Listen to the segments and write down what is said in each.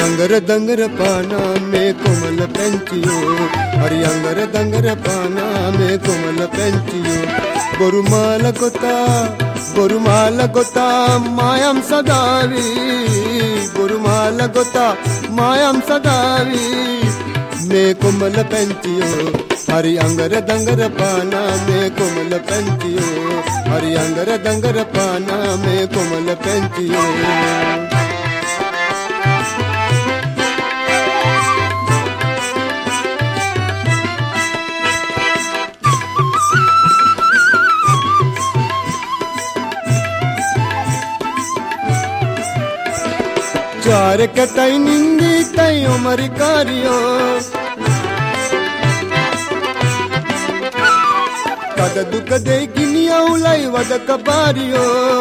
अंगर दंगर पाना में कोमल पेंचियो, हरि अंगर दंगर पाना में कोमल पेंचियो। गोरुमाल गोता मायम सदावी, गोरुमाल गोता मायम सदावी में कोमल पेंचियो, हरि अंगर दंगर पाना में कोमल पेंचियो, हरि अंगर दंगर पाना में कोमल पेंचियो। चार के तई निंदी तई उमर कारियो, कद दुख दे गिनिया उलाई वद कबारियो।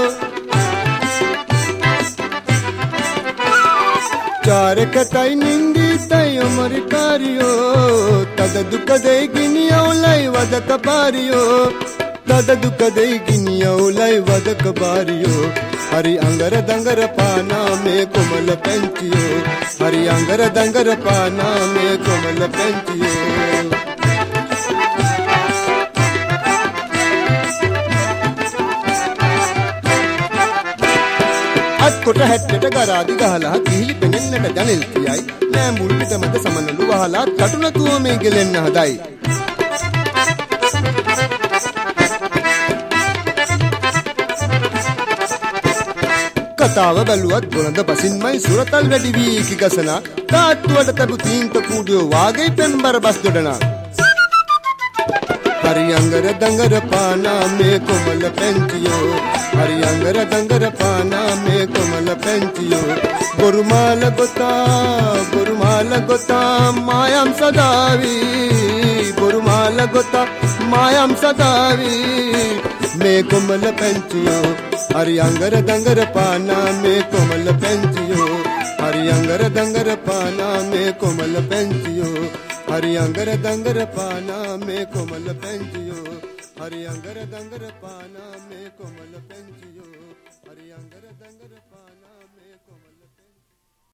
चार के तई निंदी तई उमर कारियो, कद दुख दे गिनिया उलाई वद कबारियो, कद दुख दे गिनिया उलाई वद कबारियो। हरि अंगर दंगर पाना में कोमल पेंचियो, हरि अंगर दंगर पाना में कोमल पेंचियो। अटकोट हेट्टेट गरादि गहला किहिलि पेनेन्नट जनेल्तियයි नෑ මුල් පිට මැද සමනලු වහලා කටුන තුවමේ ගෙලෙන්න හදයි। කතාව බැලුවත් බොළඳ පසින්මයි සුරතල් වැඩි වී කිගසනා, තාට්ටුවට තබු තීන්ත කූඩියෝ වාගේ පෙම්බර බස් දොඩනා। हरि अंगर दंगर पाना में कोमल पेंचियो, हरि अंगर दंगर पाना में कोमल पेंचियो। गोरुमाल गोता मायम सदावी, गोरुमाल गोता मायम सदावी में कोमल पेंचियो, हरि अंगर दंगर पाना में कोमल पेंचियो, हरि अंगर दंगर पाना में कोमल पेंचियो, हरि अंगर दंगर पाना में कोमल पेंचियो, हरि अंगर दंगर पाना में कोमल पेंचियो, हरि अंगर दंगर पाना।